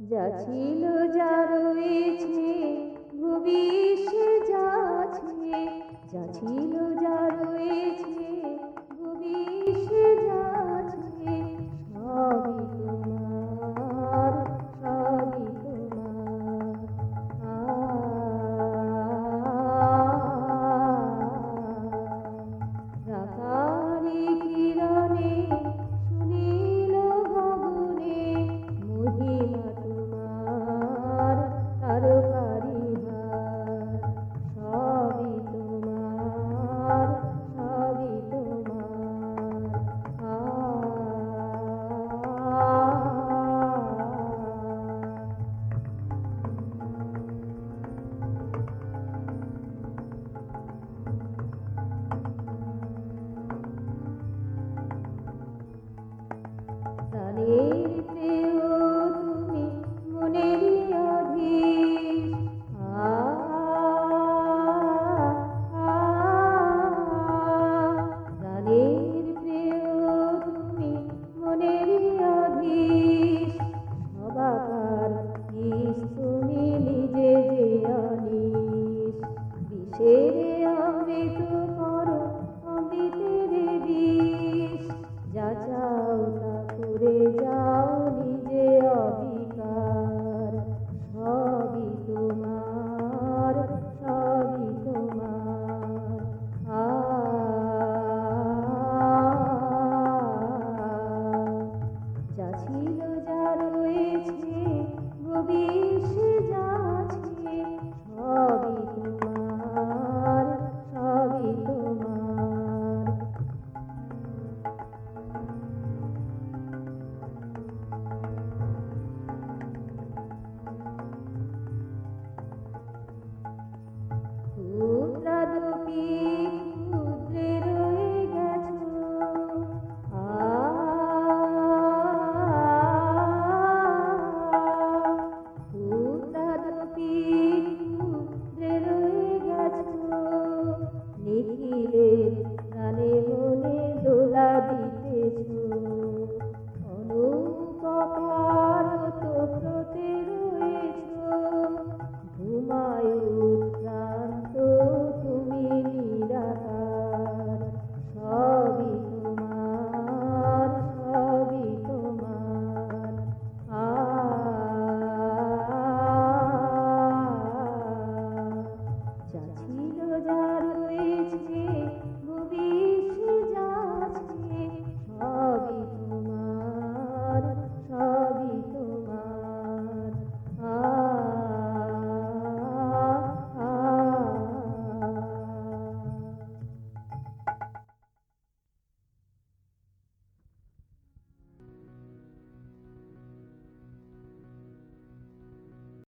যা ছিল যা রয়েছে ভবিষ্যে যা আছে, যা ছিল যা রয়েছে ভবিষ্যে যা আছে, সবই তোমার, সবই তোমার। রাতারি কিরণে সুনীল গগনে মহিমা তোমার তারকারি হার, সবই তোমার, সবই তোমার। প্রাণের প্রেয় তুমি মনেরই অধীশ, প্রাণের প্রেয় তুমি মনেরই অধীশ, সবাকার ইস তুমি নিজে যে অনিশ। বিষের অমৃত করো অমৃতের বিষ, যা চাও তা করে যাও নিজে অবিকার, সবই তোমার, সবই তোমার। যা ছিল যা রয়েছে ভবিষ্যে যা আছে, সবই তোমার, সবই তোমার। ক্ষুদ্রাদপি ক্ষুদ্রে রয়ে গেছো, ক্ষুদ্রাদপি ক্ষুদ্রে রয়ে গেছো, নিখিলের প্রাণে মনে দোলা